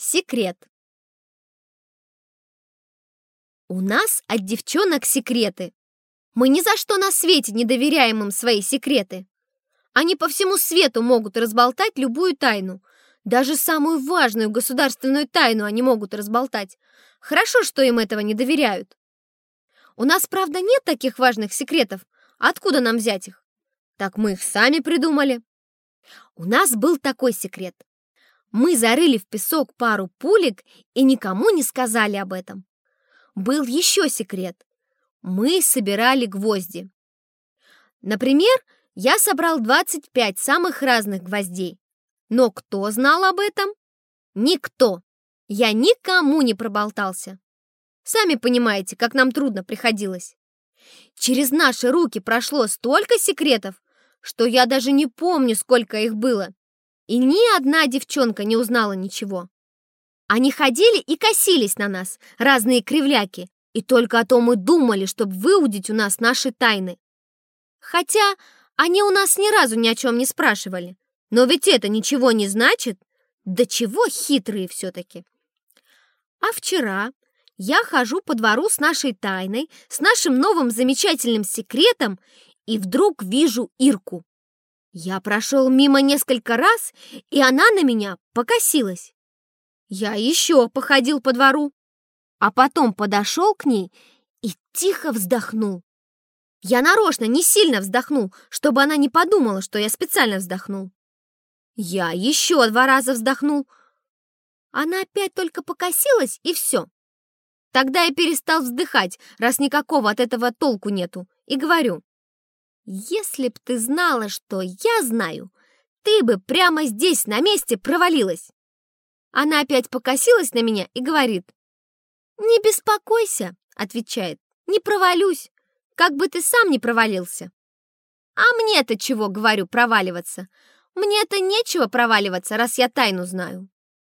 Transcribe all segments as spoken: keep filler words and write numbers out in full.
Секрет. У нас от девчонок секреты. Мы ни за что на свете не доверяем им свои секреты. Они по всему свету могут разболтать любую тайну. Даже самую важную государственную тайну они могут разболтать. Хорошо, что им этого не доверяют. У нас, правда, нет таких важных секретов. Откуда нам взять их? Так мы их сами придумали. У нас был такой секрет. Мы зарыли в песок пару пулек и никому не сказали об этом. Был еще секрет. Мы собирали гвозди. Например, я собрал двадцать пять самых разных гвоздей. Но кто знал об этом? Никто. Я никому не проболтался. Сами понимаете, как нам трудно приходилось. Через наши руки прошло столько секретов, что я даже не помню, сколько их было. И ни одна девчонка не узнала ничего. Они ходили и косились на нас, разные кривляки, и только о том и думали, чтобы выудить у нас наши тайны. Хотя они у нас ни разу ни о чем не спрашивали. Но ведь это ничего не значит. Да чего хитрые все-таки. А вчера я хожу по двору с нашей тайной, с нашим новым замечательным секретом, и вдруг вижу Ирку. Я прошел мимо несколько раз, и она на меня покосилась. Я еще походил по двору, а потом подошел к ней и тихо вздохнул. Я нарочно не сильно вздохнул, чтобы она не подумала, что я специально вздохнул. Я еще два раза вздохнул. Она опять только покосилась, и все. Тогда я перестал вздыхать, раз никакого от этого толку нету, и говорю: «Если б ты знала, что я знаю, ты бы прямо здесь, на месте, провалилась». Она опять покосилась на меня и говорит: «Не беспокойся», — отвечает, «не провалюсь, как бы ты сам не провалился». «А мне-то чего, — говорю, — проваливаться? Мне-то нечего проваливаться, раз я тайну знаю».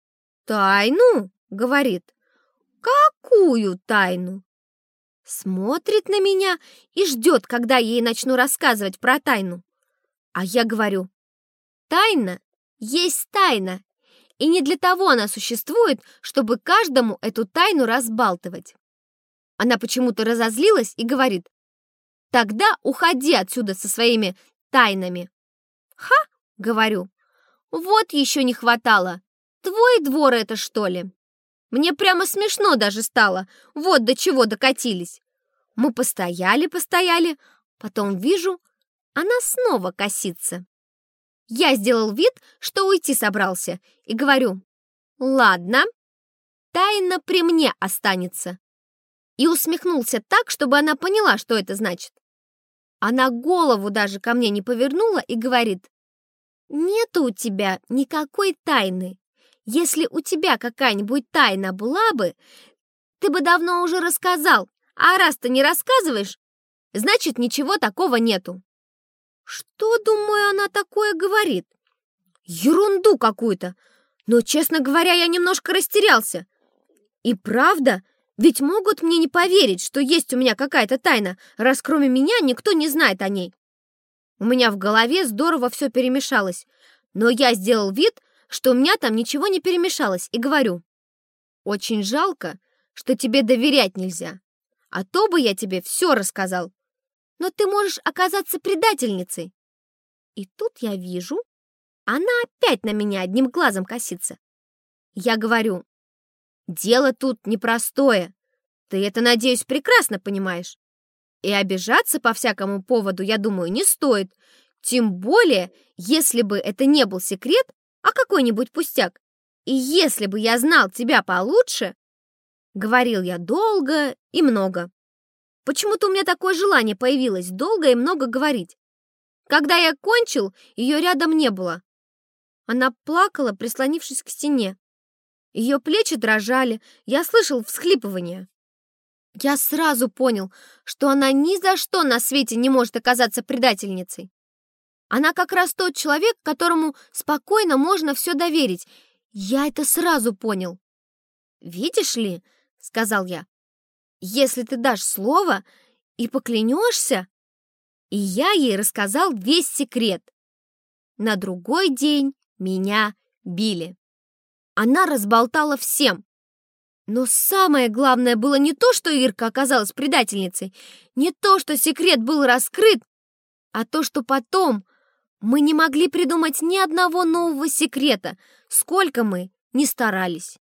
«Тайну?» — говорит. «Какую тайну?» Смотрит на меня и ждет, когда я ей начну рассказывать про тайну. А я говорю: «Тайна есть тайна, и не для того она существует, чтобы каждому эту тайну разбалтывать». Она почему-то разозлилась и говорит: «Тогда уходи отсюда со своими тайнами». «Ха!» — говорю. «Вот еще не хватало. Твой двор это, что ли?» Мне прямо смешно даже стало. Вот до чего докатились. Мы постояли-постояли, потом вижу, она снова косится. Я сделал вид, что уйти собрался, и говорю: «Ладно, тайна при мне останется». И усмехнулся так, чтобы она поняла, что это значит. Она голову даже ко мне не повернула и говорит: «Нету у тебя никакой тайны. Если у тебя какая-нибудь тайна была бы, ты бы давно уже рассказал, а раз ты не рассказываешь, значит, ничего такого нету». Что, думаю, она такое говорит? Ерунду какую-то. Но, честно говоря, я немножко растерялся. И правда, ведь могут мне не поверить, что есть у меня какая-то тайна, раз кроме меня никто не знает о ней. У меня в голове здорово все перемешалось, но я сделал вид, что у меня там ничего не перемешалось, и говорю: «Очень жалко, что тебе доверять нельзя, а то бы я тебе все рассказал, но ты можешь оказаться предательницей». И тут я вижу, она опять на меня одним глазом косится. Я говорю: «Дело тут непростое, ты это, надеюсь, прекрасно понимаешь. И обижаться по всякому поводу, я думаю, не стоит, тем более, если бы это не был секрет, а какой-нибудь пустяк. И если бы я знал тебя получше...» Говорил я долго и много. Почему-то у меня такое желание появилось долго и много говорить. Когда я кончил, ее рядом не было. Она плакала, прислонившись к стене. Ее плечи дрожали, я слышал всхлипывание. Я сразу понял, что она ни за что на свете не может оказаться предательницей. Она как раз тот человек, которому спокойно можно все доверить. Я это сразу понял. «Видишь ли, — сказал я, — если ты дашь слово и поклянешься...» И я ей рассказал весь секрет. На другой день меня били. Она разболтала всем. Но самое главное было не то, что Ирка оказалась предательницей, не то, что секрет был раскрыт, а то, что потом мы не могли придумать ни одного нового секрета, сколько мы ни старались.